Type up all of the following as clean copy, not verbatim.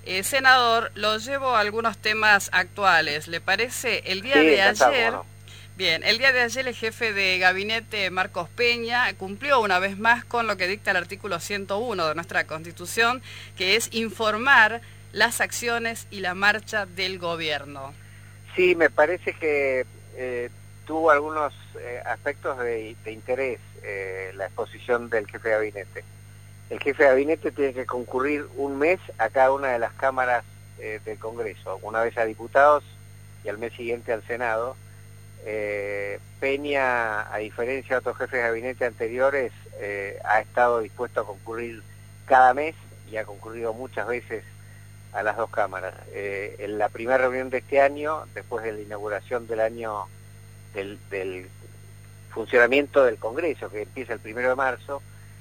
Senador, lo llevo a algunos temas actuales. ¿Le parece? El día Sí, de encantado, cómo ayer, no. bien, el día de ayer el jefe de gabinete, Marcos Peña, cumplió una vez más con lo que dicta el artículo 101 de nuestra Constitución, que es informar las acciones y la marcha del gobierno. Sí, me parece que tuvo algunos aspectos de interés la exposición del jefe de gabinete. El jefe de gabinete tiene que concurrir un mes a cada una de las cámaras del Congreso, una vez a diputados y al mes siguiente al Senado. Peña, a diferencia de otros jefes de gabinete anteriores, ha estado dispuesto a concurrir cada mes y ha concurrido muchas veces a las dos cámaras. En la primera reunión de este año, después de la inauguración del año del funcionamiento del Congreso, que empieza el 1 de marzo,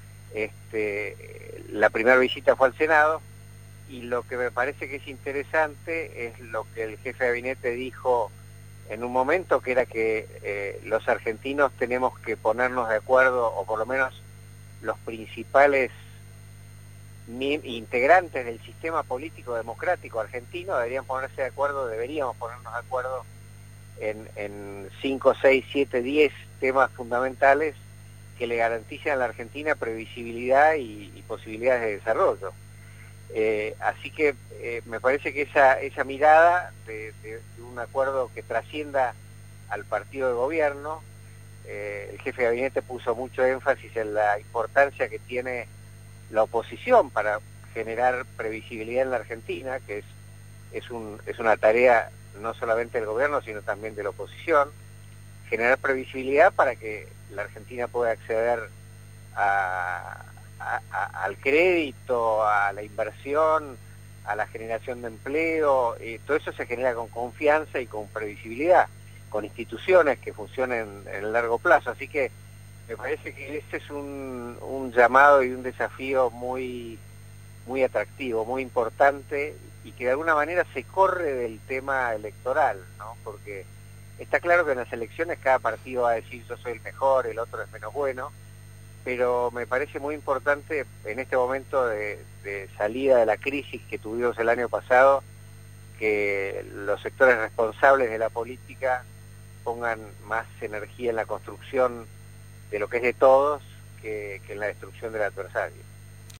la primera visita fue al Senado, y lo que me parece que es interesante es lo que el jefe de gabinete dijo en un momento, que era que los argentinos tenemos que ponernos de acuerdo, o por lo menos los principales integrantes del sistema político democrático argentino deberíamos ponernos de acuerdo en 5, 6, 7, 10 temas fundamentales que le garanticen a la Argentina previsibilidad y posibilidades de desarrollo. Así que me parece que esa mirada de un acuerdo que trascienda al partido de gobierno, el jefe de gabinete puso mucho énfasis en la importancia que tiene la oposición para generar previsibilidad en la Argentina, que es una tarea no solamente del gobierno, sino también de la oposición, generar previsibilidad para que la Argentina pueda acceder al crédito, a la inversión, a la generación de empleo. Todo eso se genera con confianza y con previsibilidad, con instituciones que funcionen en el largo plazo. Así que me parece que este es un llamado y un desafío muy, muy atractivo, muy importante, y que de alguna manera se corre del tema electoral, ¿no? Porque está claro que en las elecciones cada partido va a decir yo soy el mejor, el otro es menos bueno, pero me parece muy importante en este momento de salida de la crisis que tuvimos el año pasado, que los sectores responsables de la política pongan más energía en la construcción de lo que es de todos que en la destrucción del adversario.